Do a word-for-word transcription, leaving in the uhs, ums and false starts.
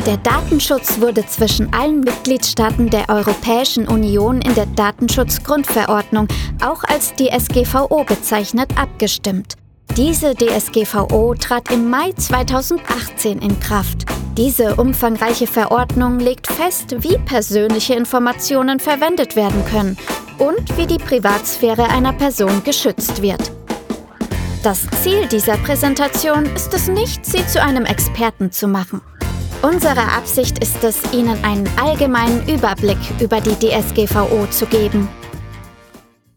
Der Datenschutz wurde zwischen allen Mitgliedstaaten der Europäischen Union in der Datenschutzgrundverordnung, auch als D S G V O bezeichnet, abgestimmt. Diese D S G V O trat im Mai zweitausendachtzehn in Kraft. Diese umfangreiche Verordnung legt fest, wie persönliche Informationen verwendet werden können und wie die Privatsphäre einer Person geschützt wird. Das Ziel dieser Präsentation ist es nicht, Sie zu einem Experten zu machen. Unsere Absicht ist es, Ihnen einen allgemeinen Überblick über die D S G V O zu geben.